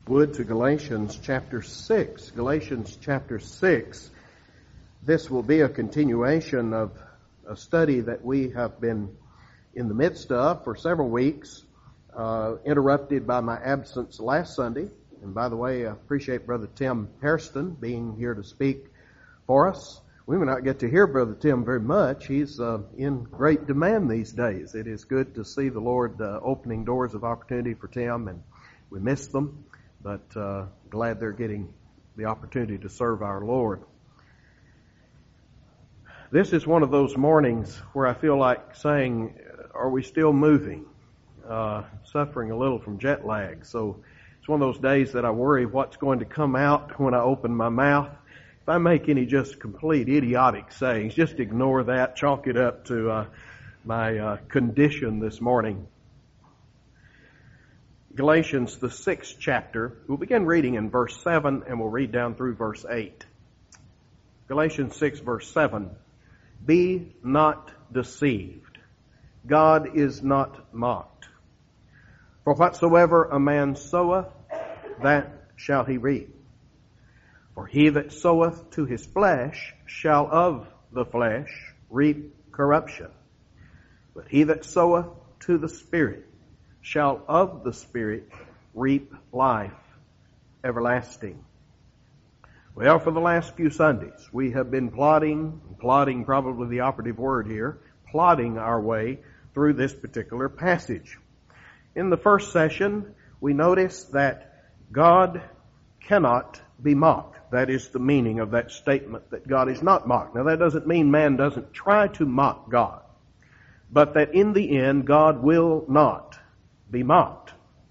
Would to Galatians chapter 6. Galatians chapter 6. This will be a continuation of a study that we have been in the midst of for several weeks, interrupted by my absence last Sunday. And by the way, I appreciate Brother Tim Hairston being here to speak for us. We may not get to hear Brother Tim very much. He's in great demand these days. It is good to see the Lord opening doors of opportunity for Tim, and we miss them. But glad they're getting the opportunity to serve our Lord. This is one of those mornings where I feel like saying, are we still moving? Suffering a little from jet lag. So it's one of those days that I worry what's going to come out when I open my mouth. If I make any just complete idiotic sayings, just ignore that, chalk it up to my condition this morning. Galatians, the 6th chapter. We'll begin reading in verse 7 and we'll read down through verse 8. Galatians 6 verse 7. Be not deceived. God is not mocked. For whatsoever a man soweth, that shall he reap. For he that soweth to his flesh shall of the flesh reap corruption. But he that soweth to the Spirit shall of the Spirit reap life everlasting. Well, for the last few Sundays, we have been plodding probably the operative word here, plodding our way through this particular passage. In the first session, we noticed that God cannot be mocked. That is the meaning of that statement, that God is not mocked. Now, that doesn't mean man doesn't try to mock God, but that in the end, God will not be mocked.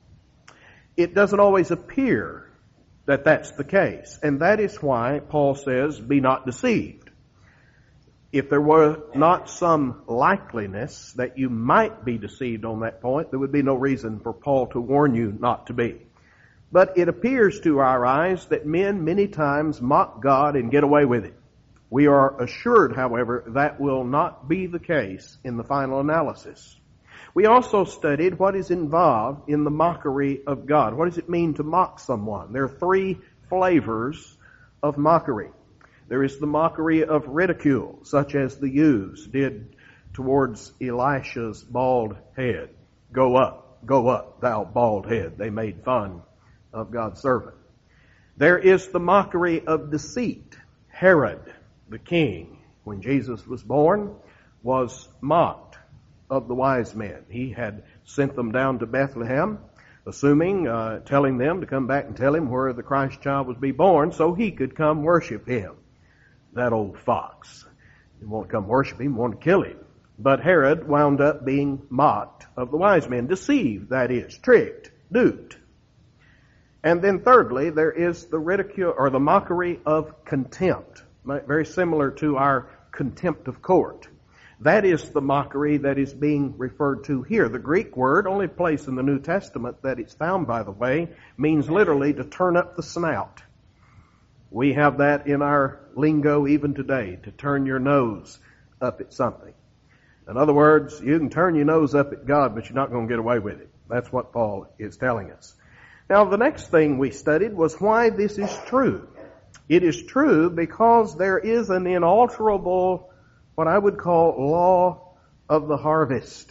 It doesn't always appear that that's the case, and that is why Paul says, be not deceived. If there were not some likeliness that you might be deceived on that point, there would be no reason for Paul to warn you not to be. But it appears to our eyes that men many times mock God and get away with it. We are assured, however, that will not be the case in the final analysis. We also studied what is involved in the mockery of God. What does it mean to mock someone? There are three flavors of mockery. There is the mockery of ridicule, such as the youths did towards Elisha's bald head. Go up, thou bald head. They made fun of God's servant. There is the mockery of deceit. Herod, the king, when Jesus was born, was mocked of the wise men. He had sent them down to Bethlehem, telling them to come back and tell him where the Christ child was be born so he could come worship him. That old fox. He didn't want to come worship him, he wanted to kill him. But Herod wound up being mocked of the wise men. Deceived, that is, tricked, duped. And then thirdly, there is the ridicule or the mockery of contempt. Very similar to our contempt of court. That is the mockery that is being referred to here. The Greek word, only place in the New Testament that it's found, by the way, means literally to turn up the snout. We have that in our lingo even today, to turn your nose up at something. In other words, you can turn your nose up at God, but you're not going to get away with it. That's what Paul is telling us. Now, the next thing we studied was why this is true. It is true because there is an inalterable, what I would call, law of the harvest.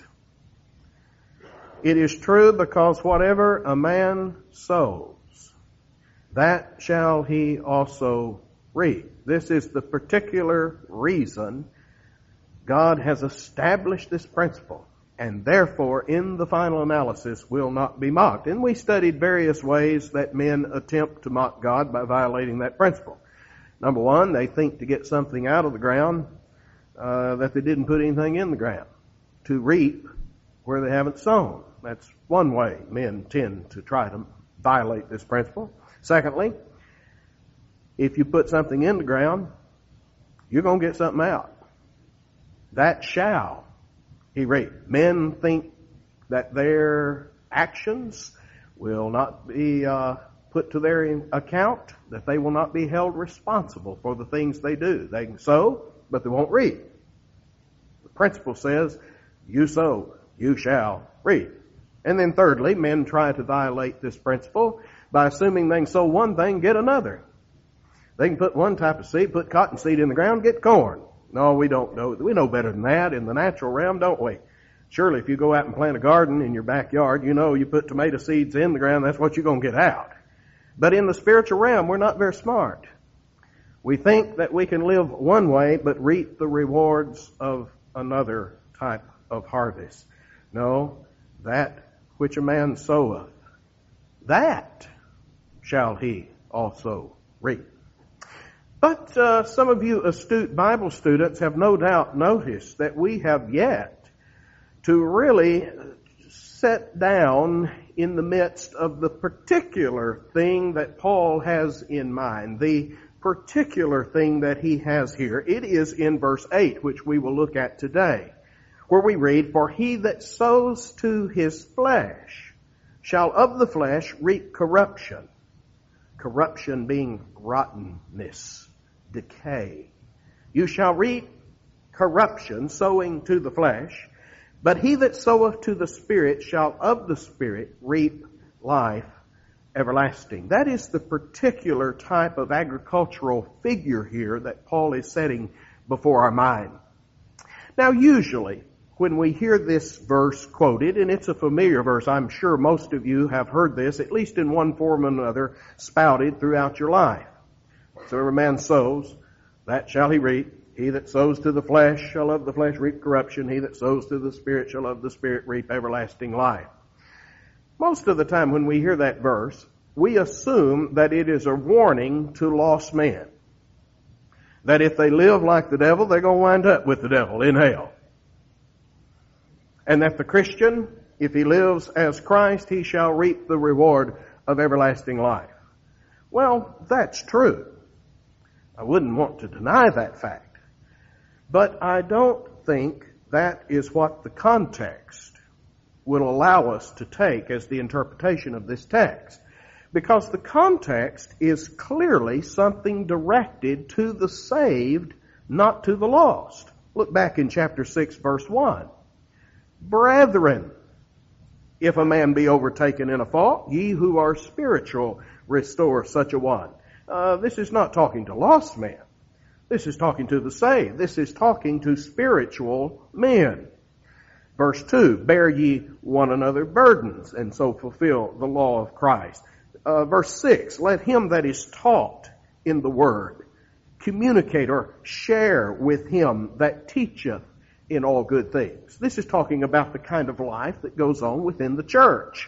It is true because whatever a man sows, that shall he also reap. This is the particular reason God has established this principle, and therefore, in the final analysis, will not be mocked. And we studied various ways that men attempt to mock God by violating that principle. Number one, they think to get something out of the ground that they didn't put anything in the ground, to reap where they haven't sown. That's one way men tend to try to violate this principle. Secondly, if you put something in the ground, you're going to get something out. That shall he reap. Men think that their actions will not be put to their account, that they will not be held responsible for the things they do. They can sow, but they won't reap. The principle says, you sow, you shall reap. And then thirdly, men try to violate this principle by assuming they can sow one thing, get another. They can put one type of seed, put cotton seed in the ground, get corn. No, we don't know. We know better than that in the natural realm, don't we? Surely if you go out and plant a garden in your backyard, you know you put tomato seeds in the ground, that's what you're going to get out. But in the spiritual realm, we're not very smart. We think that we can live one way, but reap the rewards of another type of harvest. No, that which a man soweth, that shall he also reap. But some of you astute Bible students have no doubt noticed that we have yet to really set down in the midst of the particular thing that Paul has in mind, the particular thing that he has here. It is in verse 8, which we will look at today, where we read, "For he that sows to his flesh shall of the flesh reap corruption." Corruption being rottenness, decay. "You shall reap corruption, sowing to the flesh. But he that soweth to the Spirit shall of the Spirit reap life everlasting." That is the particular type of agricultural figure here that Paul is setting before our mind. Now, usually, when we hear this verse quoted, and it's a familiar verse, I'm sure most of you have heard this, at least in one form or another, spouted throughout your life. "So every man sows, that shall he reap. He that sows to the flesh shall of the flesh reap corruption. He that sows to the Spirit shall of the Spirit reap everlasting life." Most of the time when we hear that verse, we assume that it is a warning to lost men. That if they live like the devil, they're going to wind up with the devil in hell. And that the Christian, if he lives as Christ, he shall reap the reward of everlasting life. Well, that's true. I wouldn't want to deny that fact. But I don't think that is what the context will allow us to take as the interpretation of this text. Because the context is clearly something directed to the saved, not to the lost. Look back in chapter 6, verse 1. "Brethren, if a man be overtaken in a fault, ye who are spiritual, restore such a one." This is not talking to lost men. This is talking to the saved. This is talking to spiritual men. Verse 2, "Bear ye one another burdens, and so fulfill the law of Christ." Verse 6, "Let him that is taught in the word communicate or share with him that teacheth in all good things." This is talking about the kind of life that goes on within the church,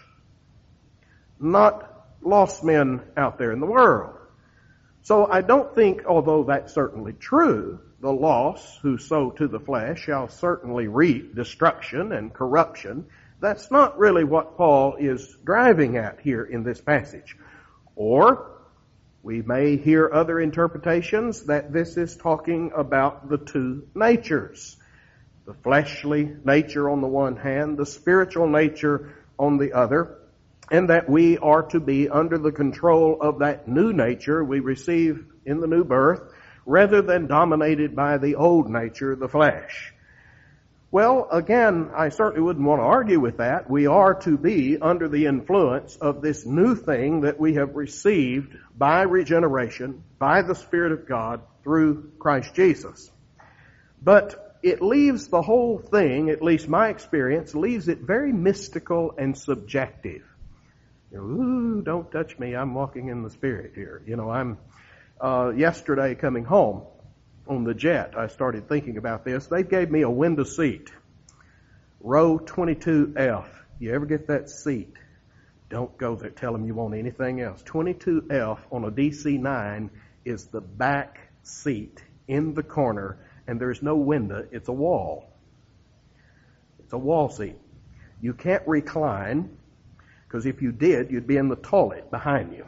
not lost men out there in the world. So I don't think, although that's certainly true, the lost who sow to the flesh shall certainly reap destruction and corruption. That's not really what Paul is driving at here in this passage. Or we may hear other interpretations that this is talking about the two natures. The fleshly nature on the one hand, the spiritual nature on the other, and that we are to be under the control of that new nature we receive in the new birth, rather than dominated by the old nature, the flesh. Well, again, I certainly wouldn't want to argue with that. We are to be under the influence of this new thing that we have received by regeneration, by the Spirit of God, through Christ Jesus. But it leaves the whole thing, at least my experience, leaves it very mystical and subjective. Ooh, don't touch me, I'm walking in the Spirit here. I'm yesterday coming home on the jet, I started thinking about this. They gave me a window seat, row 22F. You ever get that seat? Don't go there, tell them you want anything else. 22F on a DC-9 is the back seat in the corner, and there's no window, it's a wall. It's a wall seat. You can't recline, because if you did, you'd be in the toilet behind you.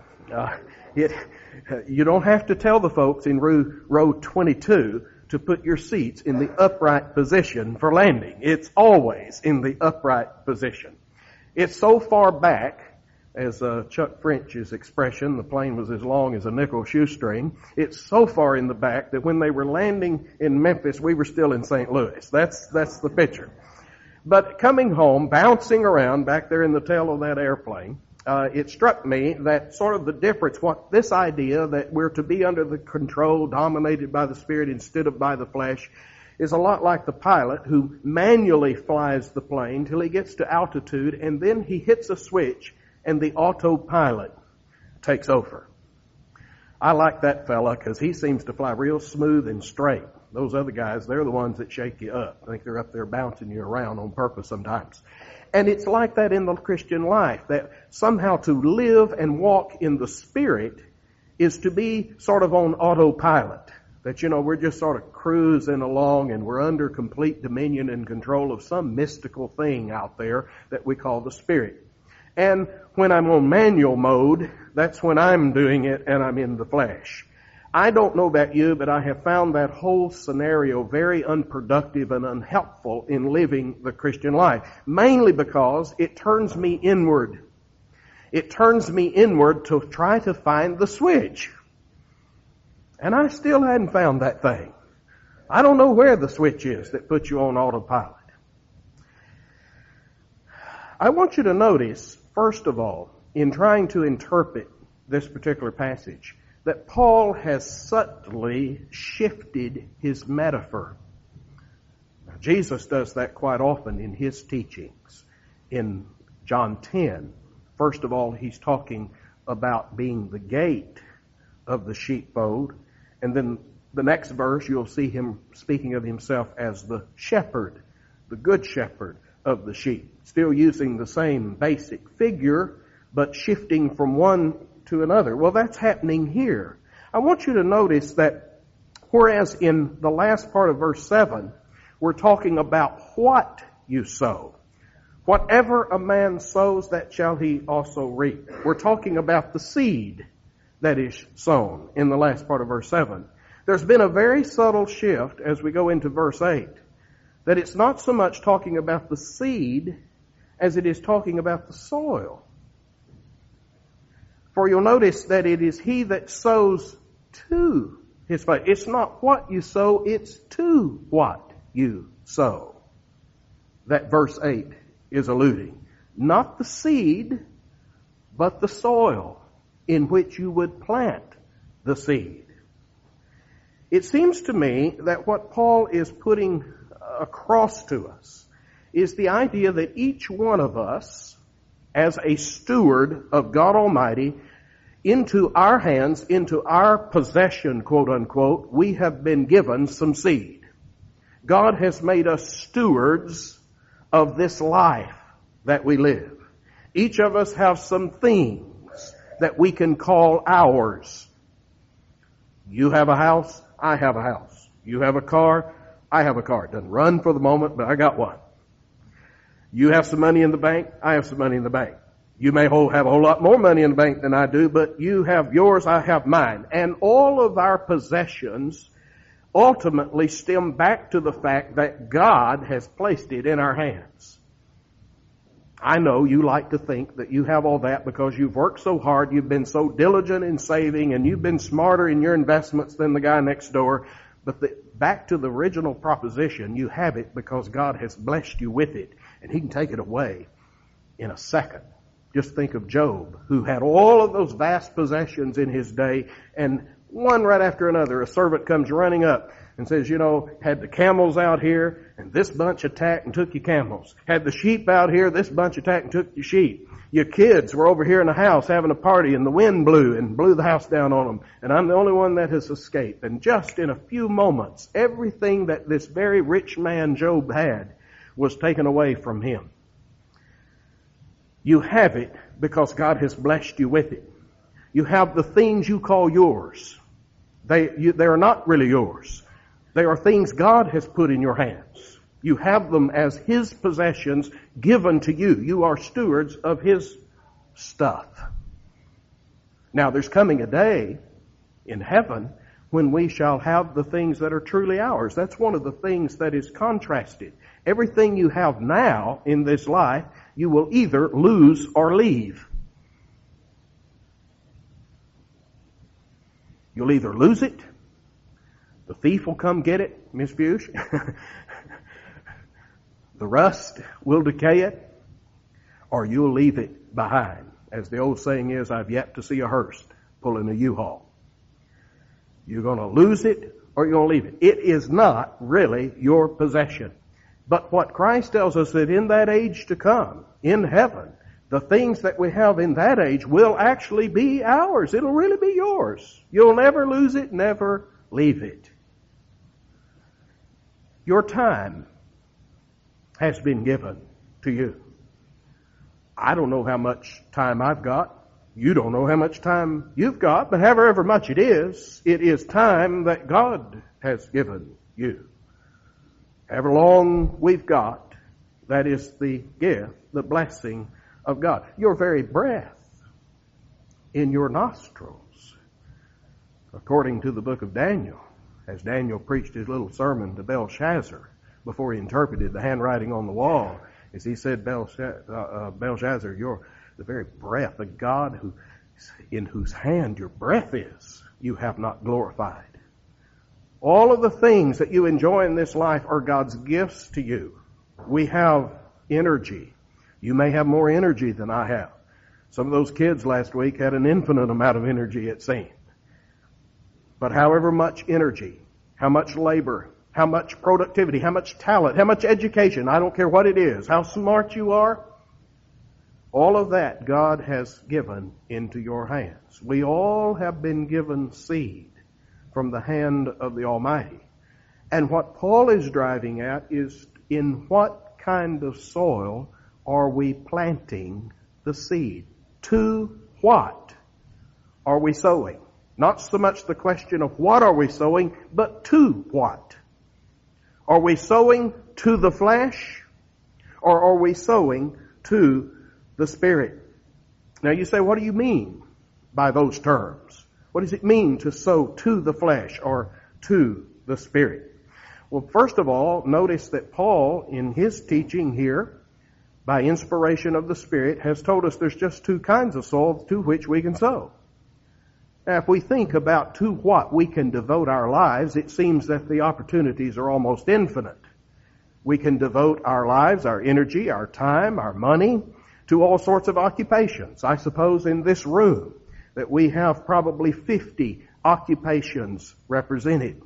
You don't have to tell the folks in row 22 to put your seats in the upright position for landing. It's always in the upright position. It's so far back, as Chuck French's expression, the plane was as long as a nickel shoestring. It's so far in the back that when they were landing in Memphis, we were still in St. Louis. That's the picture. But coming home, bouncing around back there in the tail of that airplane, it struck me that sort of the difference, what this idea that we're to be under the control, dominated by the Spirit instead of by the flesh, is a lot like the pilot who manually flies the plane till he gets to altitude, and then he hits a switch and the autopilot takes over. I like that fella because he seems to fly real smooth and straight. Those other guys, they're the ones that shake you up. I think they're up there bouncing you around on purpose sometimes. And it's like that in the Christian life, that somehow to live and walk in the Spirit is to be sort of on autopilot. That, we're just sort of cruising along and we're under complete dominion and control of some mystical thing out there that we call the Spirit. And when I'm on manual mode, that's when I'm doing it and I'm in the flesh. I don't know about you, but I have found that whole scenario very unproductive and unhelpful in living the Christian life. Mainly because it turns me inward. It turns me inward to try to find the switch. And I still hadn't found that thing. I don't know where the switch is that puts you on autopilot. I want you to notice, first of all, in trying to interpret this particular passage, that Paul has subtly shifted his metaphor. Now, Jesus does that quite often in his teachings. In John 10, first of all, he's talking about being the gate of the sheepfold. And then the next verse, you'll see him speaking of himself as the shepherd, the good shepherd of the sheep. Still using the same basic figure, but shifting from one to another. Well, that's happening here. I want you to notice that whereas in the last part of verse 7, we're talking about what you sow. Whatever a man sows, that shall he also reap. We're talking about the seed that is sown in the last part of verse 7. There's been a very subtle shift as we go into verse 8, that it's not so much talking about the seed as it is talking about the soil. For you'll notice that it is he that sows to his faith. It's not what you sow, it's to what you sow. That verse 8 is alluding. Not the seed, but the soil in which you would plant the seed. It seems to me that what Paul is putting across to us is the idea that each one of us, as a steward of God Almighty, into our hands, into our possession, quote unquote, we have been given some seed. God has made us stewards of this life that we live. Each of us have some things that we can call ours. You have a house, I have a house. You have a car, I have a car. It doesn't run for the moment, but I got one. You have some money in the bank, I have some money in the bank. You may have a whole lot more money in the bank than I do, but you have yours, I have mine. And all of our possessions ultimately stem back to the fact that God has placed it in our hands. I know you like to think that you have all that because you've worked so hard, you've been so diligent in saving, and you've been smarter in your investments than the guy next door. But back to the original proposition, you have it because God has blessed you with it, and He can take it away in a second. Just think of Job, who had all of those vast possessions in his day, and one right after another, a servant comes running up and says, had the camels out here, and this bunch attacked and took your camels. Had the sheep out here, this bunch attacked and took your sheep. Your kids were over here in the house having a party, and the wind blew the house down on them, and I'm the only one that has escaped. And just in a few moments, everything that this very rich man Job had was taken away from him. You have it because God has blessed you with it. You have the things you call yours. They are not really yours. They are things God has put in your hands. You have them as His possessions given to you. You are stewards of His stuff. Now, there's coming a day in heaven when we shall have the things that are truly ours. That's one of the things that is contrasted. Everything you have now in this life, you will either lose or leave. You'll either lose it, the thief will come get it, Miss Bush. The rust will decay it, or you'll leave it behind. As the old saying is, I've yet to see a hearse pulling a U-Haul. You're going to lose it or you're going to leave it. It is not really your possession. But what Christ tells us that in that age to come, in heaven, the things that we have in that age will actually be ours. It'll really be yours. You'll never lose it, never leave it. Your time has been given to you. I don't know how much time I've got. You don't know how much time you've got, but however much it is time that God has given you. However long we've got, that is the gift, the blessing of God. Your very breath in your nostrils. According to the book of Daniel, as Daniel preached his little sermon to Belshazzar before he interpreted the handwriting on the wall, as he said, Belshazzar, you're the very breath of God in whose hand your breath is, you have not glorified. All of the things that you enjoy in this life are God's gifts to you. We have energy. You may have more energy than I have. Some of those kids last week had an infinite amount of energy, it seemed. But however much energy, how much labor, how much productivity, how much talent, how much education, I don't care what it is, how smart you are, all of that God has given into your hands. We all have been given seed from the hand of the Almighty. And what Paul is driving at is, in what kind of soil are we planting the seed? To what are we sowing? Not so much the question of what are we sowing, but to what? Are we sowing to the flesh, or are we sowing to the Spirit? Now you say, what do you mean by those terms? What does it mean to sow to the flesh or to the Spirit? Well, first of all, notice that Paul, in his teaching here, by inspiration of the Spirit, has told us there's just two kinds of soil to which we can sow. Now, if we think about to what we can devote our lives, it seems that the opportunities are almost infinite. We can devote our lives, our energy, our time, our money to all sorts of occupations. I suppose in this room that we have probably 50 occupations represented.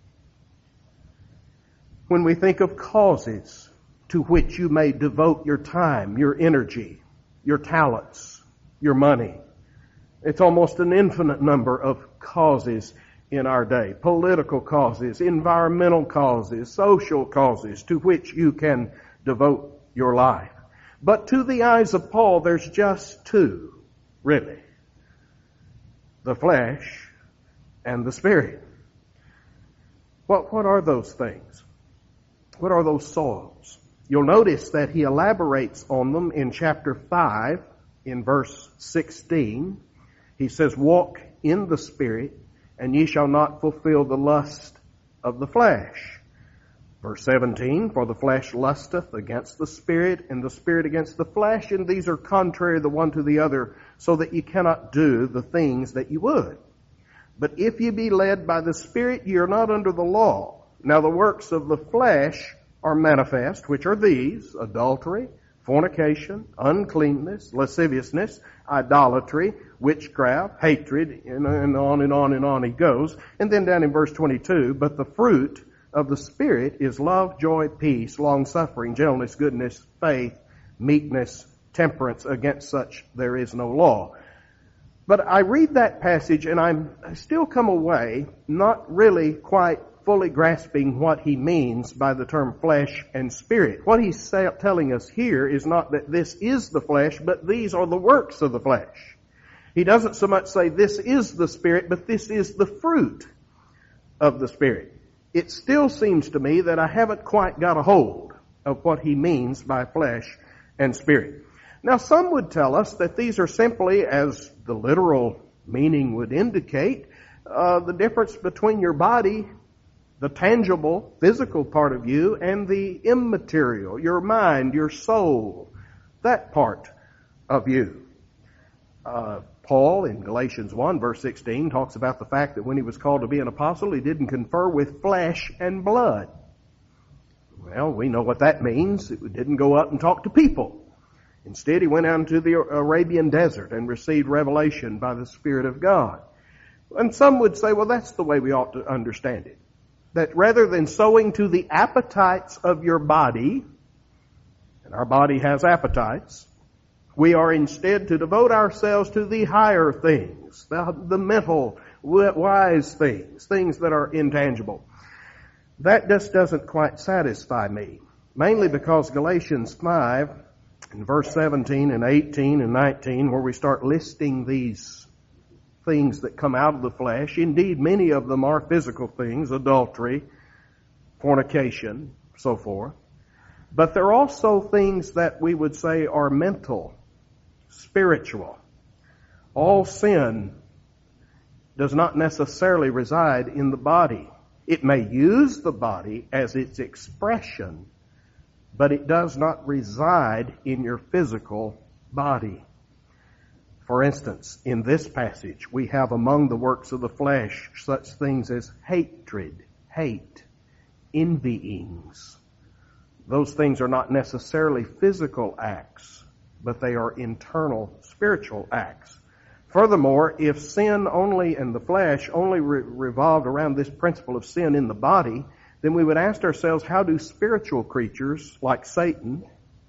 When we think of causes to which you may devote your time, your energy, your talents, your money, it's almost an infinite number of causes in our day. Political causes, environmental causes, social causes to which you can devote your life. But to the eyes of Paul, there's just two, really. The flesh and the Spirit. What are those things? What are those soils? You'll notice that he elaborates on them in chapter 5, in verse 16. He says, walk in the Spirit, and ye shall not fulfill the lust of the flesh. Verse 17, for the flesh lusteth against the Spirit, and the Spirit against the flesh, and these are contrary the one to the other, so that ye cannot do the things that ye would. But if ye be led by the Spirit, ye are not under the law. Now the works of the flesh are manifest, which are these: adultery, fornication, uncleanness, lasciviousness, idolatry, witchcraft, hatred, and on and on and on he goes. And then down in verse 22, but the fruit of the Spirit is love, joy, peace, long-suffering, gentleness, goodness, faith, meekness, temperance. Against such there is no law. But I read that passage and I still come away not really quite fully grasping what he means by the term flesh and spirit. What he's telling us here is not that this is the flesh, but these are the works of the flesh. He doesn't so much say this is the Spirit, but this is the fruit of the Spirit. It still seems to me that I haven't quite got a hold of what he means by flesh and spirit. Now, some would tell us that these are simply, as the literal meaning would indicate, the difference between your body, the tangible, physical part of you, and the immaterial, your mind, your soul, that part of you. Paul, in Galatians 1, verse 16, talks about the fact that when he was called to be an apostle, he didn't confer with flesh and blood. Well, we know what that means. It didn't go up and talk to people. Instead, he went out into the Arabian desert and received revelation by the Spirit of God. And some would say, well, that's the way we ought to understand it. That rather than sowing to the appetites of your body, and our body has appetites, we are instead to devote ourselves to the higher things, the mental, wise things that are intangible. That just doesn't quite satisfy me, mainly because Galatians 5, in verse 17 and 18 and 19, where we start listing these things that come out of the flesh. Indeed, many of them are physical things, adultery, fornication, so forth. But there are also things that we would say are mental, spiritual. All sin does not necessarily reside in the body. It may use the body as its expression, but it does not reside in your physical body. For instance, in this passage, we have among the works of the flesh such things as hatred, hate, envyings. Those things are not necessarily physical acts, but they are internal spiritual acts. Furthermore, if sin only and the flesh only revolved around this principle of sin in the body, then we would ask ourselves, how do spiritual creatures like Satan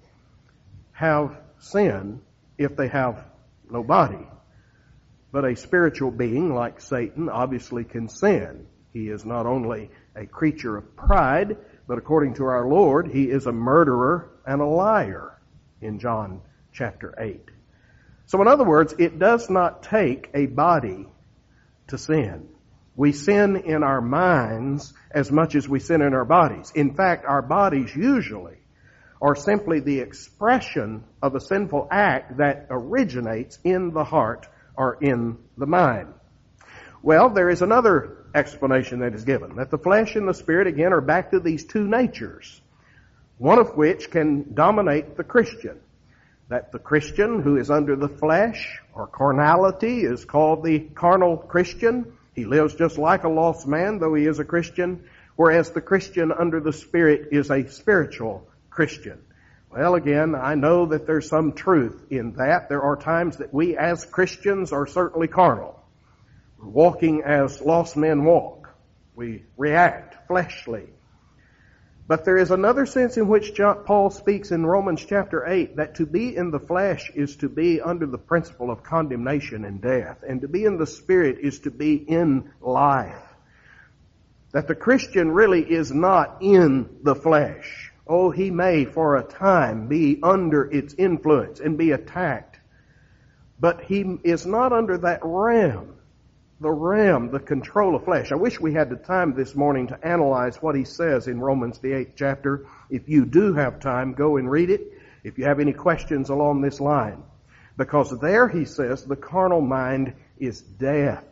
have sin if they have no body? But a spiritual being like Satan obviously can sin. He is not only a creature of pride, but according to our Lord, he is a murderer and a liar in John chapter 8. So in other words, it does not take a body to sin. We sin in our minds as much as we sin in our bodies. In fact, our bodies usually are simply the expression of a sinful act that originates in the heart or in the mind. Well, there is another explanation that is given, that the flesh and the spirit again are back to these two natures, one of which can dominate the Christian. That the Christian who is under the flesh or carnality is called the carnal Christian. He lives just like a lost man, though he is a Christian, whereas the Christian under the Spirit is a spiritual Christian. Well, again, I know that there's some truth in that. There are times that we as Christians are certainly carnal. We're walking as lost men walk. We react fleshly. But there is another sense in which Paul speaks in Romans chapter 8, that to be in the flesh is to be under the principle of condemnation and death, and to be in the Spirit is to be in life. That the Christian really is not in the flesh. Oh, he may for a time be under its influence and be attacked, but he is not under that realm. The control of flesh. I wish we had the time this morning to analyze what he says in Romans the 8th chapter. If you do have time, go and read it. If you have any questions along this line. Because there he says the carnal mind is death.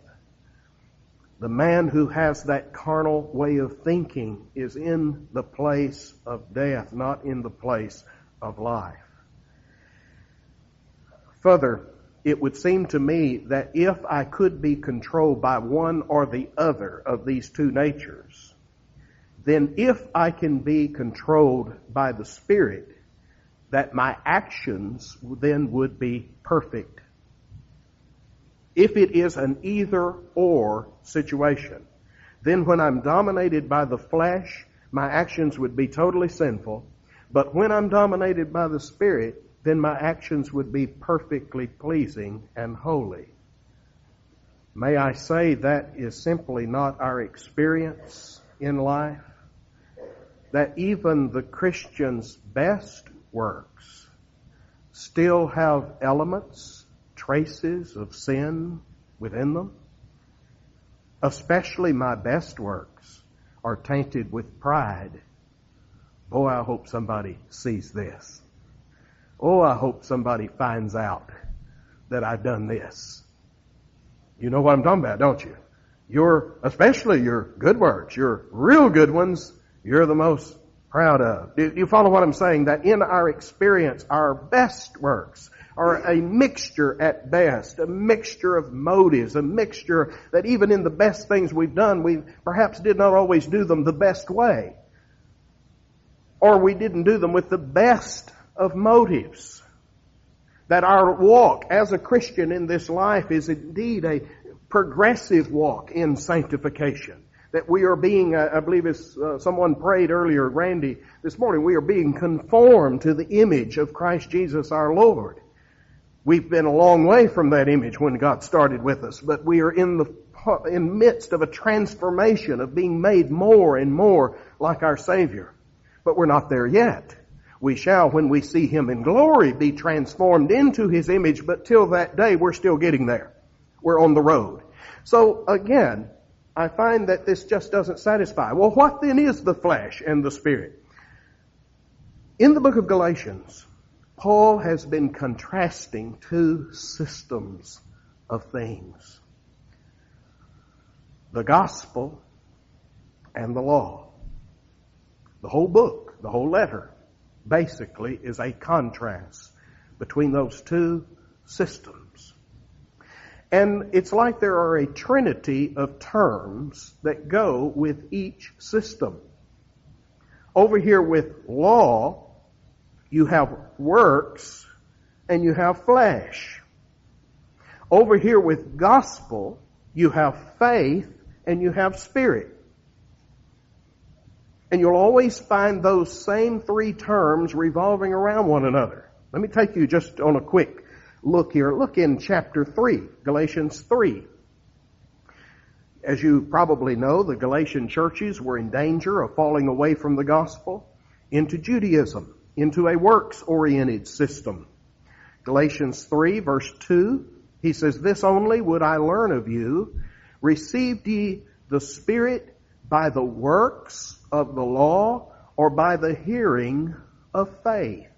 The man who has that carnal way of thinking is in the place of death, not in the place of life. Further, it would seem to me that if I could be controlled by one or the other of these two natures, then if I can be controlled by the Spirit, that my actions then would be perfect. If it is an either-or situation, then when I'm dominated by the flesh, my actions would be totally sinful. But when I'm dominated by the Spirit, then my actions would be perfectly pleasing and holy. May I say that is simply not our experience in life? That even the Christian's best works still have elements, traces of sin within them? Especially my best works are tainted with pride. Boy, I hope somebody sees this. Oh, I hope somebody finds out that I've done this. You know what I'm talking about, don't you? Especially your good works, your real good ones, you're the most proud of. Do you follow what I'm saying? That in our experience, our best works are a mixture at best, a mixture of motives, a mixture that even in the best things we've done, we perhaps did not always do them the best way. Or we didn't do them with the best of motives. That our walk as a Christian in this life is indeed a progressive walk in sanctification. That we are being, I believe as someone prayed earlier, Randy, this morning, we are being conformed to the image of Christ Jesus our Lord. We've been a long way from that image when God started with us, but we are in the midst of a transformation of being made more and more like our Savior. But we're not there yet. We shall, when we see Him in glory, be transformed into His image, but till that day, we're still getting there. We're on the road. So again, I find that this just doesn't satisfy. Well, what then is the flesh and the spirit? In the book of Galatians, Paul has been contrasting two systems of things. The gospel and the law. The whole book, the whole letter, basically is a contrast between those two systems. And it's like there are a trinity of terms that go with each system. Over here with law, you have works and you have flesh. Over here with gospel, you have faith and you have spirit. And you'll always find those same three terms revolving around one another. Let me take you just on a quick look here. Look in chapter 3, Galatians 3. As you probably know, the Galatian churches were in danger of falling away from the gospel into Judaism, into a works-oriented system. Galatians 3, verse 2, he says, "This only would I learn of you, received ye the Spirit by the works of the law, or by the hearing of faith?"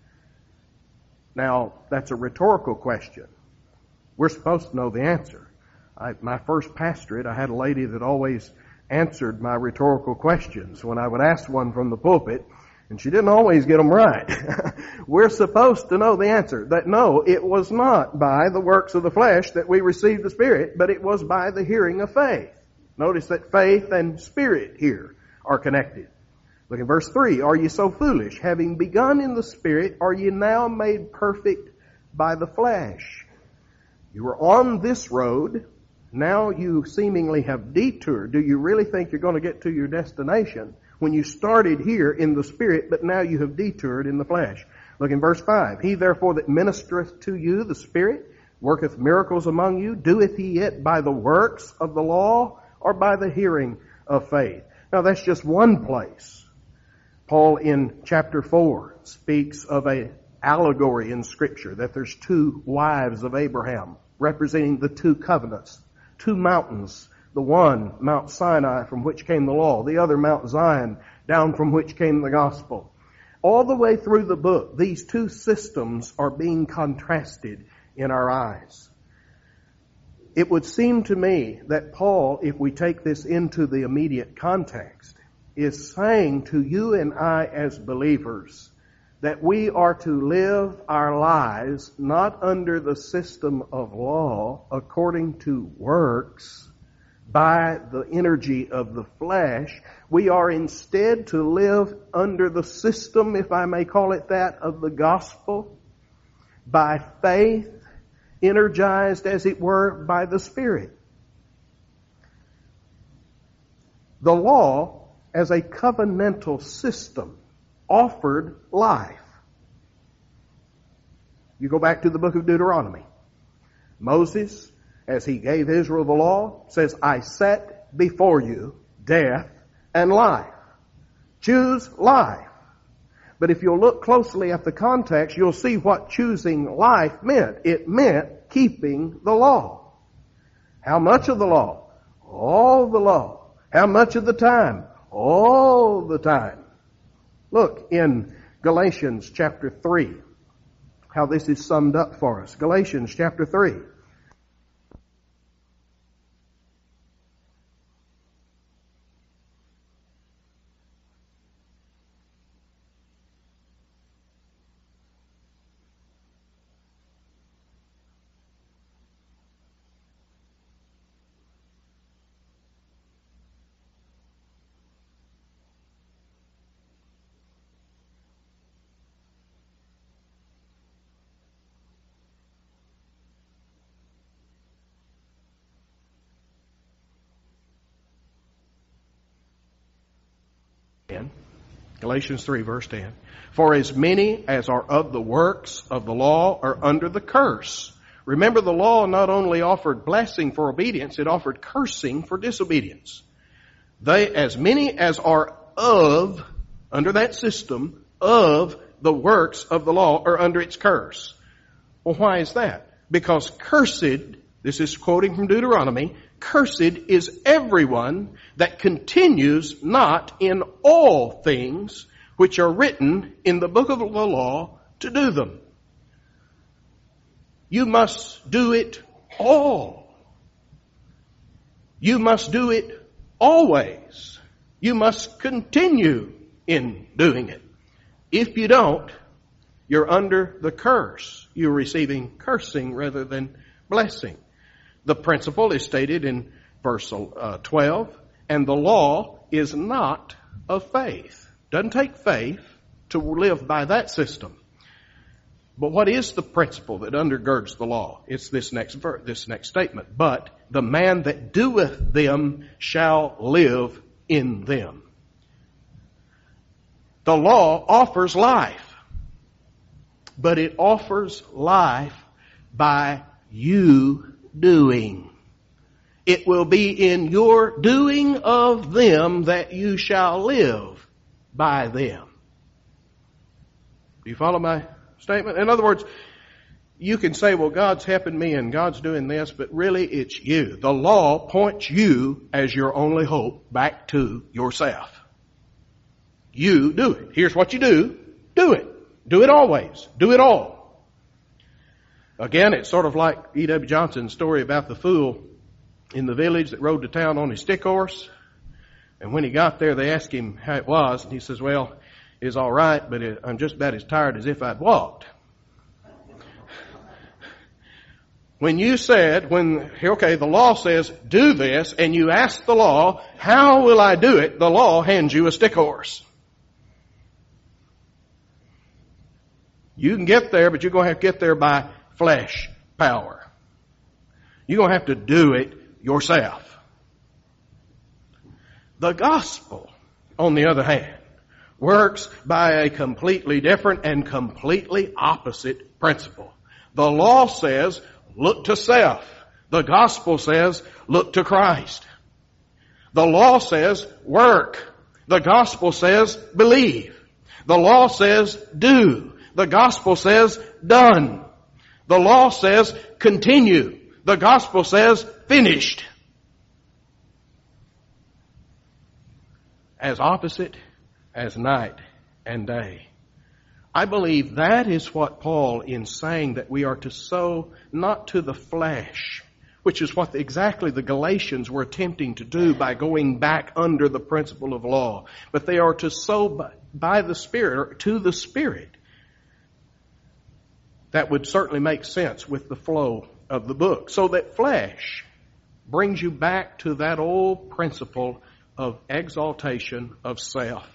Now, that's a rhetorical question. We're supposed to know the answer. My first pastorate, I had a lady that always answered my rhetorical questions when I would ask one from the pulpit, and she didn't always get them right. We're supposed to know the answer. That no, it was not by the works of the flesh that we received the Spirit, but it was by the hearing of faith. Notice that faith and spirit here are connected. Look at verse 3. "Are ye so foolish? Having begun in the Spirit, are ye now made perfect by the flesh?" You were on this road. Now you seemingly have detoured. Do you really think you're going to get to your destination when you started here in the Spirit, but now you have detoured in the flesh? Look in verse 5. "He therefore that ministereth to you the Spirit worketh miracles among you. Doeth he it by the works of the law or by the hearing of faith?" Now that's just one place. Paul in chapter 4 speaks of an allegory in Scripture, that there's two wives of Abraham representing the two covenants, two mountains. The one, Mount Sinai, from which came the law. The other, Mount Zion, down from which came the gospel. All the way through the book, these two systems are being contrasted in our eyes. It would seem to me that Paul, if we take this into the immediate context, is saying to you and I as believers that we are to live our lives not under the system of law according to works by the energy of the flesh. We are instead to live under the system, if I may call it that, of the gospel by faith, energized, as it were, by the Spirit. The law, as a covenantal system, offered life. You go back to the book of Deuteronomy. Moses, as he gave Israel the law, says, "I set before you death and life. Choose life." But if you'll look closely at the context, you'll see what choosing life meant. It meant keeping the law. How much of the law? All the law. How much of the time? All the time. Look in Galatians chapter 3, how this is summed up for us. Galatians chapter 3. 10. Galatians 3 verse 10. For as many as are of the works of the law are under the curse. Remember, the law not only offered blessing for obedience, it offered cursing for disobedience. As many as are of, under that system, of the works of the law are under its curse. Well, why is that? Because cursed, this is quoting from Deuteronomy, cursed is everyone that continues not in all things which are written in the book of the law to do them. You must do it all. You must do it always. You must continue in doing it. If you don't, you're under the curse. You're receiving cursing rather than blessing. The principle is stated in verse 12, and the law is not of faith. Doesn't take faith to live by that system. But what is the principle that undergirds the law? It's this next statement. But the man that doeth them shall live in them. The law offers life, but it offers life by you doing. It will be in your doing of them that you shall live by them. Do you follow my statement? In other words, you can say, well, God's helping me and God's doing this, but really it's you. The law points you as your only hope back to yourself. You do it. Here's what you do. Do it. Do it always. Do it all. Again, it's sort of like E.W. Johnson's story about the fool in the village that rode to town on his stick horse. And when he got there, they asked him how it was. And he says, well, it's all right, but I'm just about as tired as if I'd walked. When you said, the law says, do this, and you ask the law, how will I do it? The law hands you a stick horse. You can get there, but you're going to have to get there by flesh power. You're going to have to do it yourself. The gospel, on the other hand, works by a completely different and completely opposite principle. The law says, look to self. The gospel says, look to Christ. The law says, work. The gospel says, believe. The law says, do. The gospel says, done. The law says, continue. The gospel says, finished. As opposite as night and day. I believe that is what Paul, in saying that we are to sow not to the flesh, which is what exactly the Galatians were attempting to do by going back under the principle of law, but they are to sow by the Spirit, or to the Spirit. That would certainly make sense with the flow of the book. So that flesh brings you back to that old principle of exaltation of self.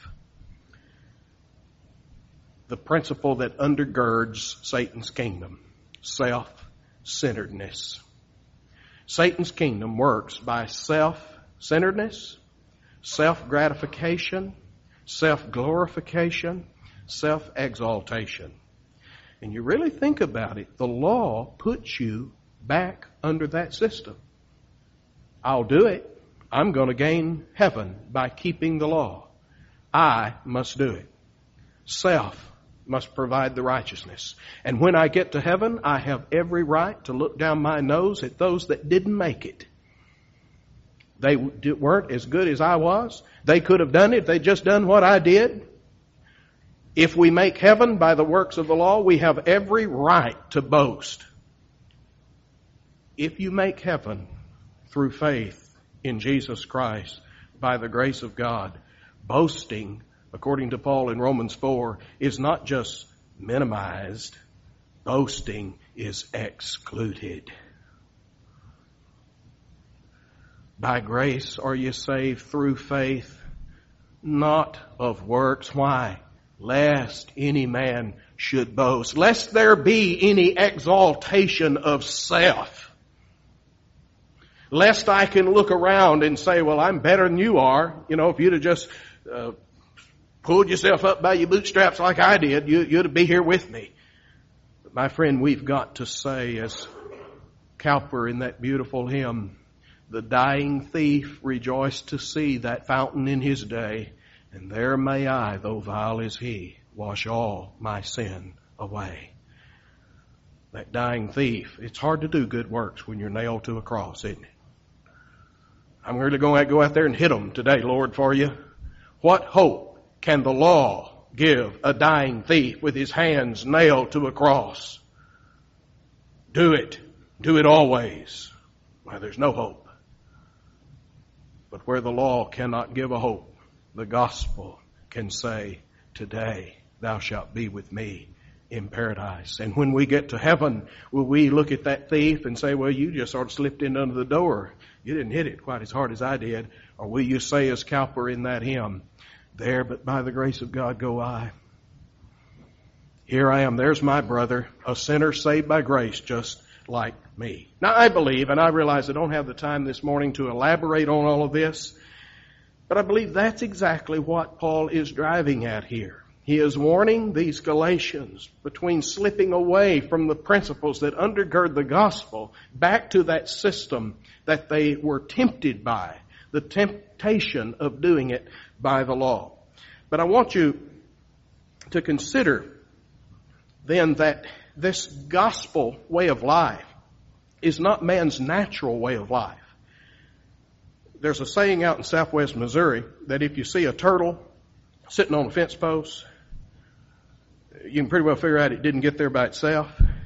The principle that undergirds Satan's kingdom. Self-centeredness. Satan's kingdom works by self-centeredness, self-gratification, self-glorification, self-exaltation. And you really think about it, the law puts you back under that system. I'll do it. I'm going to gain heaven by keeping the law. I must do it. Self must provide the righteousness. And when I get to heaven, I have every right to look down my nose at those that didn't make it. They weren't as good as I was. They could have done it if they'd just done what I did. If we make heaven by the works of the law, we have every right to boast. If you make heaven through faith in Jesus Christ by the grace of God, boasting, according to Paul in Romans 4, is not just minimized. Boasting is excluded. By grace are you saved through faith, not of works. Why? Lest any man should boast. Lest there be any exaltation of self. Lest I can look around and say, well, I'm better than you are. You know, if you'd have just pulled yourself up by your bootstraps like I did, you'd be here with me. But my friend, we've got to say, as Cowper in that beautiful hymn, the dying thief rejoiced to see that fountain in his day, and there may I, though vile is he, wash all my sin away. That dying thief, it's hard to do good works when you're nailed to a cross, isn't it? I'm really going to go out there and hit them today, Lord, for you. What hope can the law give a dying thief with his hands nailed to a cross? Do it. Do it always. Well, there's no hope. But where the law cannot give a hope, the gospel can say, today thou shalt be with me in paradise. And when we get to heaven, will we look at that thief and say, well, you just sort of slipped in under the door. You didn't hit it quite as hard as I did. Or will you say, as Cowper in that hymn, there but by the grace of God go I. Here I am. There's my brother, a sinner saved by grace just like me. Now I believe, and I realize I don't have the time this morning to elaborate on all of this, but I believe that's exactly what Paul is driving at here. He is warning these Galatians between slipping away from the principles that undergird the gospel back to that system that they were tempted by, the temptation of doing it by the law. But I want you to consider then that this gospel way of life is not man's natural way of life. There's a saying out in southwest Missouri that if you see a turtle sitting on a fence post, you can pretty well figure out it didn't get there by itself.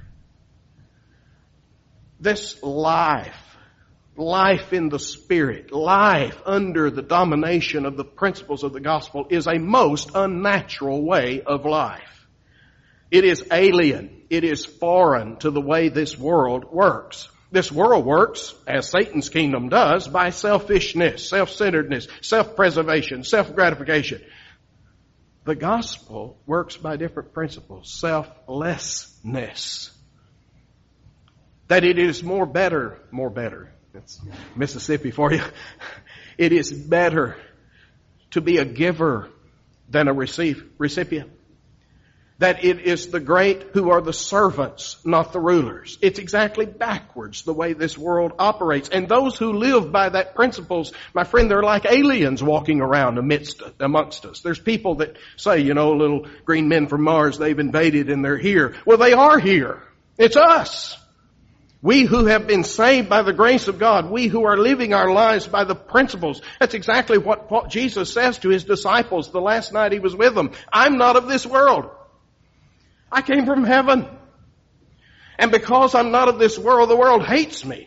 This life in the Spirit, life under the domination of the principles of the gospel is a most unnatural way of life. It is alien. It is foreign to the way this world works. This world works, as Satan's kingdom does, by selfishness, self-centeredness, self-preservation, self-gratification. The gospel works by different principles. Selflessness. That it is more better. That's Mississippi for you. It is better to be a giver than a recipient. That it is the great who are the servants, not the rulers. It's exactly backwards the way this world operates. And those who live by that principles, my friend, they're like aliens walking around amongst us. There's people that say, little green men from Mars, they've invaded and they're here. Well, they are here. It's us. We who have been saved by the grace of God, we who are living our lives by the principles. That's exactly what Jesus says to his disciples the last night he was with them. I'm not of this world. I came from heaven. And because I'm not of this world, the world hates me.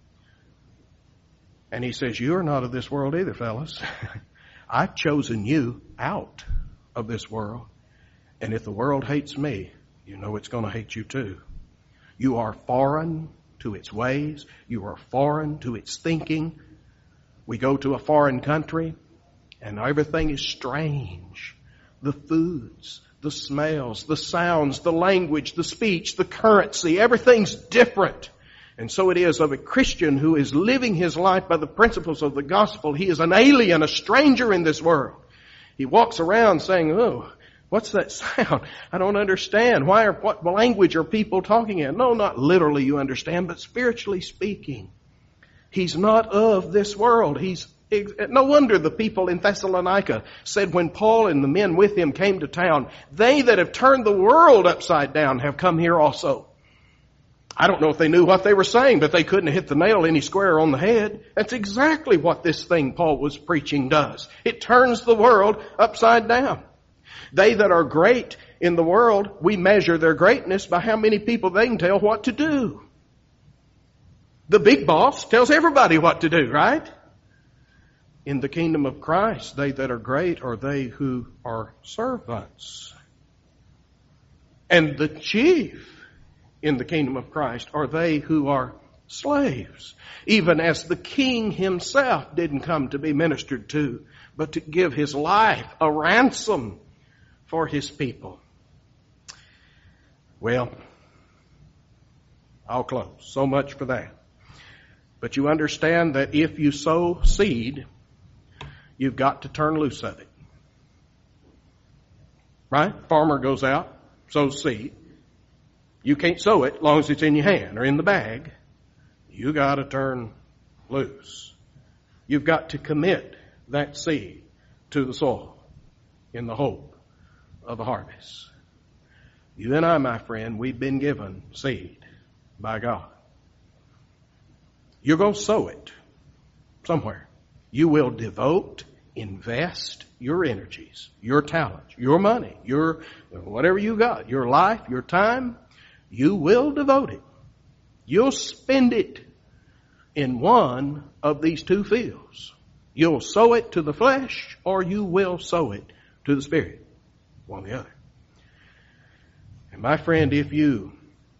And he says, you're not of this world either, fellas. I've chosen you out of this world. And if the world hates me, you know it's going to hate you too. You are foreign to its ways. You are foreign to its thinking. We go to a foreign country and everything is strange. The foods, the smells, the sounds, the language, the speech, the currency, everything's different. And so it is of a Christian who is living his life by the principles of the gospel. He is an alien, a stranger in this world. He walks around saying, oh, what's that sound? I don't understand. What language are people talking in? No, not literally you understand, but spiritually speaking. He's not of this world. No wonder the people in Thessalonica said when Paul and the men with him came to town, they that have turned the world upside down have come here also. I don't know if they knew what they were saying, but they couldn't have hit the nail any squarer on the head. That's exactly what this thing Paul was preaching does. It turns the world upside down. They that are great in the world, we measure their greatness by how many people they can tell what to do. The big boss tells everybody what to do, right? In the kingdom of Christ, they that are great are they who are servants. And the chief in the kingdom of Christ are they who are slaves. Even as the king himself didn't come to be ministered to, but to give his life a ransom for his people. Well, I'll close. So much for that. But you understand that if you sow seed, you've got to turn loose of it. Right? Farmer goes out, sows seed. You can't sow it as long as it's in your hand or in the bag. You got to turn loose. You've got to commit that seed to the soil in the hope of a harvest. You and I, my friend, we've been given seed by God. You're going to sow it somewhere. You will devote, invest your energies, your talents, your money, your whatever you got, your life, your time. You will devote it. You'll spend it in one of these two fields. You'll sow it to the flesh, or you will sow it to the Spirit. One or the other. And my friend, if you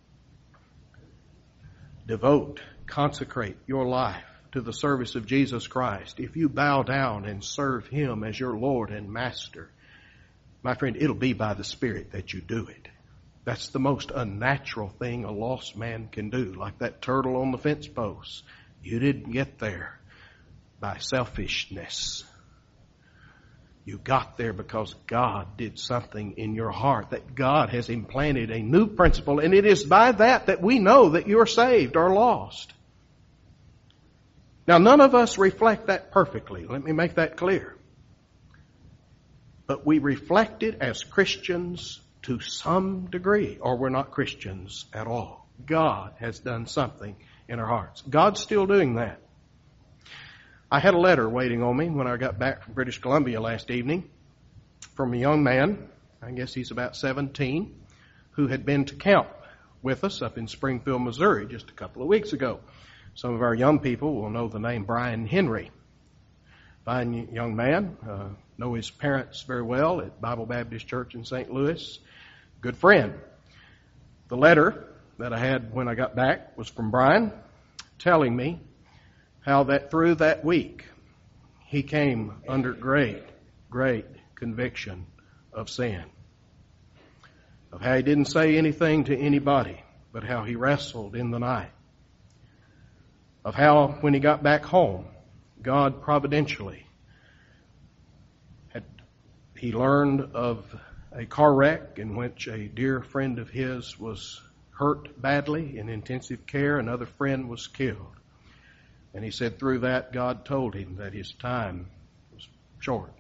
devote, consecrate your life to the service of Jesus Christ, if you bow down and serve Him as your Lord and Master, my friend, it'll be by the Spirit that you do it. That's the most unnatural thing a lost man can do, like that turtle on the fence post. You didn't get there by selfishness. You got there because God did something in your heart, that God has implanted a new principle, and it is by that we know that you're saved or lost. Now, none of us reflect that perfectly. Let me make that clear. But we reflect it as Christians to some degree, or we're not Christians at all. God has done something in our hearts. God's still doing that. I had a letter waiting on me when I got back from British Columbia last evening from a young man, I guess he's about 17, who had been to camp with us up in Springfield, Missouri just a couple of weeks ago. Some of our young people will know the name Brian Henry. Fine young man, know his parents very well at Bible Baptist Church in St. Louis. Good friend. The letter that I had when I got back was from Brian, telling me how that through that week he came under great conviction of sin. Of how he didn't say anything to anybody, but how he wrestled in the night. Of how when he got back home, God providentially he learned of a car wreck in which a dear friend of his was hurt badly in intensive care. Another friend was killed. And he said through that, God told him that his time was short.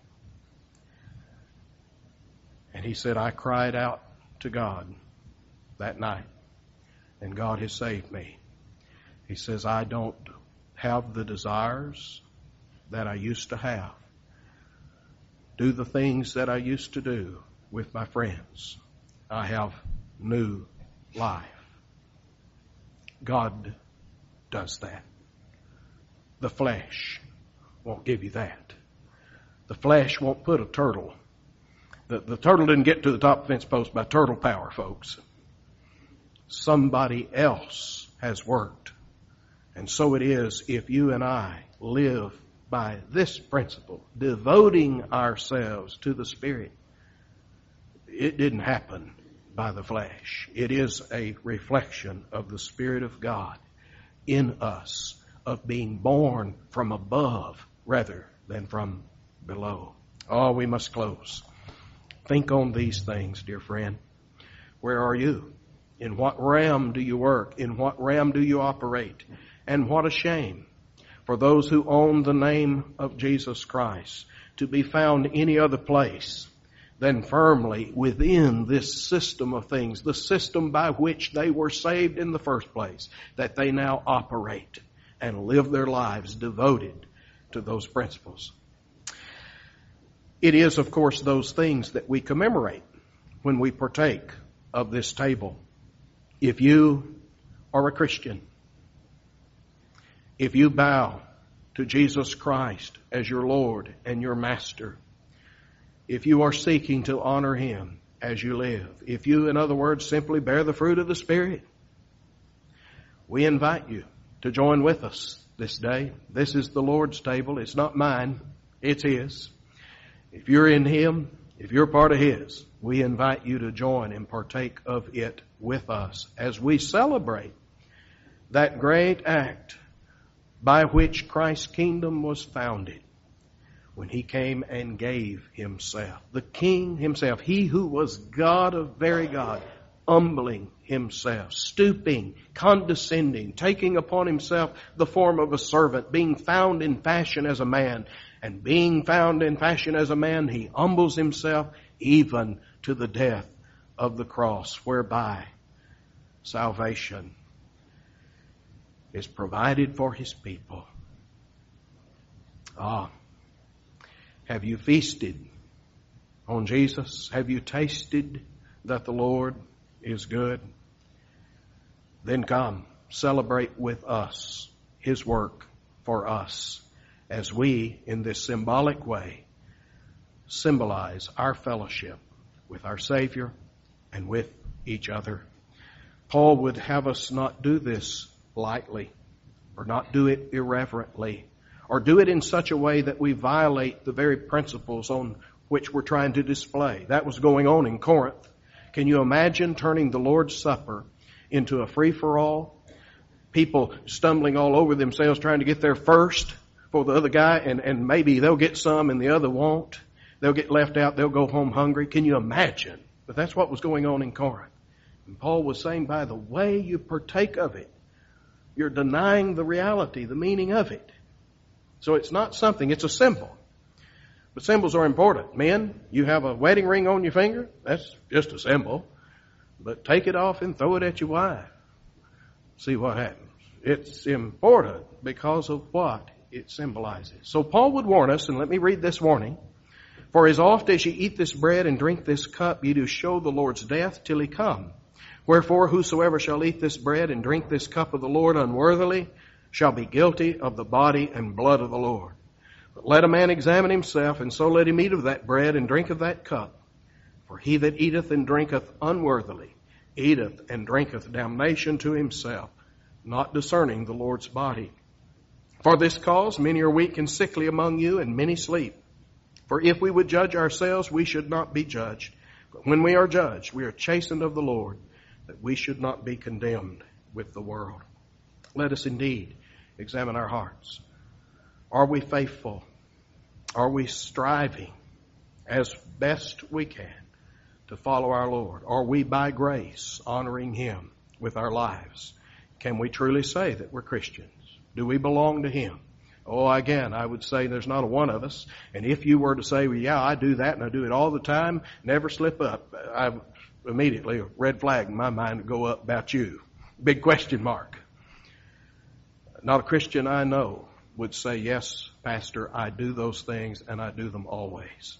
And he said, I cried out to God that night, and God has saved me. He says, I don't have the desires that I used to have. Do the things that I used to do with my friends. I have new life. God does that. The flesh won't give you that. The flesh won't put a turtle. The turtle didn't get to the top fence post by turtle power, folks. Somebody else has worked. And so it is if you and I live by this principle, devoting ourselves to the Spirit. It didn't happen by the flesh. It is a reflection of the Spirit of God in us, of being born from above rather than from below. Oh, we must close. Think on these things, dear friend. Where are you? In what realm do you work? In what realm do you operate? And what a shame for those who own the name of Jesus Christ to be found any other place than firmly within this system of things, the system by which they were saved in the first place, that they now operate and live their lives devoted to those principles. It is, of course, those things that we commemorate when we partake of this table. If you are a Christian, if you bow to Jesus Christ as your Lord and your Master, if you are seeking to honor Him as you live, if you, in other words, simply bear the fruit of the Spirit, we invite you to join with us this day. This is the Lord's table. It's not mine. It's His. If you're in Him, if you're part of His, we invite you to join and partake of it with us as we celebrate that great act by which Christ's kingdom was founded. when He came and gave Himself. The King Himself, He who was God of very God, humbling Himself, stooping, condescending, taking upon Himself the form of a servant, being found in fashion as a man. And being found in fashion as a man, He humbles Himself even to the death of the cross, whereby salvation is provided for His people. Have you feasted on Jesus? Have you tasted that the Lord is good? Then come, celebrate with us His work for us, as we, in this symbolic way, symbolize our fellowship with our Savior and with each other. Paul would have us not do this lightly, or not do it irreverently, or do it in such a way that we violate the very principles on which we're trying to display. That was going on in Corinth. Can you imagine turning the Lord's Supper into a free-for-all? People stumbling all over themselves trying to get there first for the other guy, and maybe they'll get some and the other won't. They'll get left out. They'll go home hungry. Can you imagine? But that's what was going on in Corinth. And Paul was saying, by the way you partake of it, you're denying the reality, the meaning of it. So it's not something, it's a symbol. But symbols are important. Men, you have a wedding ring on your finger, that's just a symbol. But take it off and throw it at your wife. See what happens. It's important because of what it symbolizes. So Paul would warn us, and let me read this warning. For as oft as ye eat this bread and drink this cup, ye do show the Lord's death till He come. Wherefore whosoever shall eat this bread and drink this cup of the Lord unworthily shall be guilty of the body and blood of the Lord. But let a man examine himself, and so let him eat of that bread and drink of that cup. For he that eateth and drinketh unworthily eateth and drinketh damnation to himself, not discerning the Lord's body. For this cause many are weak and sickly among you, and many sleep. For if we would judge ourselves, we should not be judged. But when we are judged, we are chastened of the Lord, that we should not be condemned with the world. Let us indeed examine our hearts. Are we faithful? Are we striving as best we can to follow our Lord? Are we by grace honoring Him with our lives? Can we truly say that we're Christians? Do we belong to Him? Oh, again, I would say there's not a one of us. And if you were to say, well, yeah, I do that and I do it all the time, never slip up, I immediately, a red flag in my mind would go up about you. Big question mark. Not a Christian I know would say, yes, Pastor, I do those things and I do them always.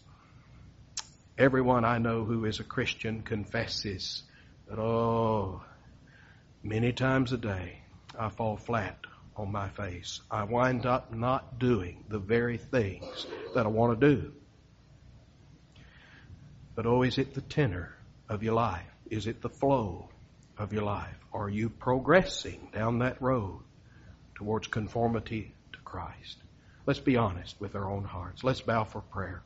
Everyone I know who is a Christian confesses that, many times a day I fall flat on my face. I wind up not doing the very things that I want to do. But is it the tenor of your life? Is it the flow of your life? Are you progressing down that road towards conformity to Christ? Let's be honest with our own hearts. Let's bow for prayer.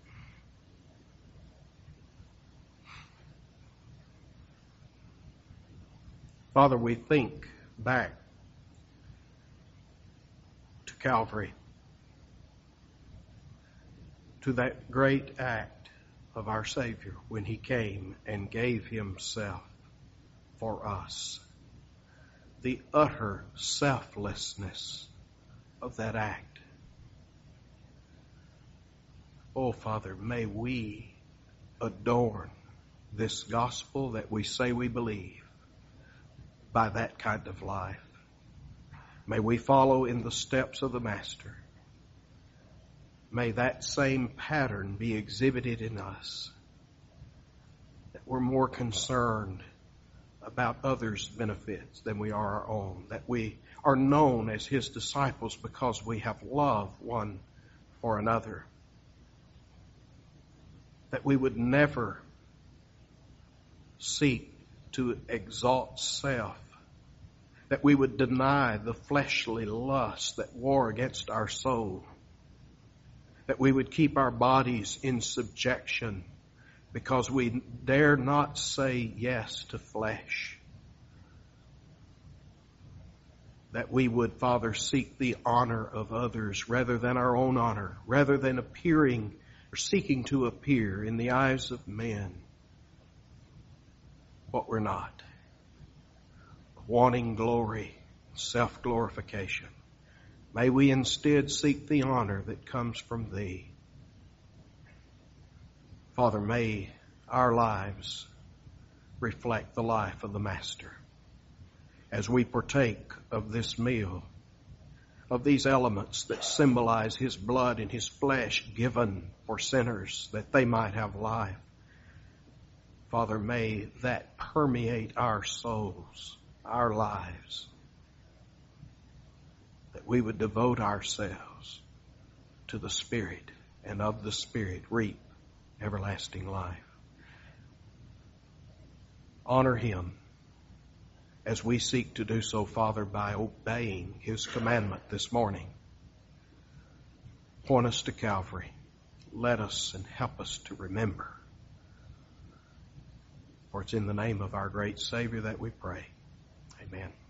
Father, we think back to Calvary, to that great act of our Savior when He came and gave Himself for us. The utter selflessness of that act. Oh, Father, may we adorn this gospel that we say we believe by that kind of life. May we follow in the steps of the Master. May that same pattern be exhibited in us, that we're more concerned about others' benefits than we are our own, that we are known as His disciples because we have love one for another, that we would never seek to exalt self, that we would deny the fleshly lust that war against our soul, that we would keep our bodies in subjection because we dare not say yes to flesh. that we would, Father, seek the honor of others rather than our own honor, rather than appearing or seeking to appear in the eyes of men what we're not, wanting glory, self-glorification. May we instead seek the honor that comes from Thee. Father, may our lives reflect the life of the Master as we partake of this meal, of these elements that symbolize His blood and His flesh given for sinners that they might have life. Father, may that permeate our souls, our lives, that we would devote ourselves to the Spirit and of the Spirit reap everlasting life. Honor Him as we seek to do so, Father, by obeying His commandment this morning. Point us to Calvary. Let us and help us to remember. For it's in the name of our great Savior that we pray. Amen.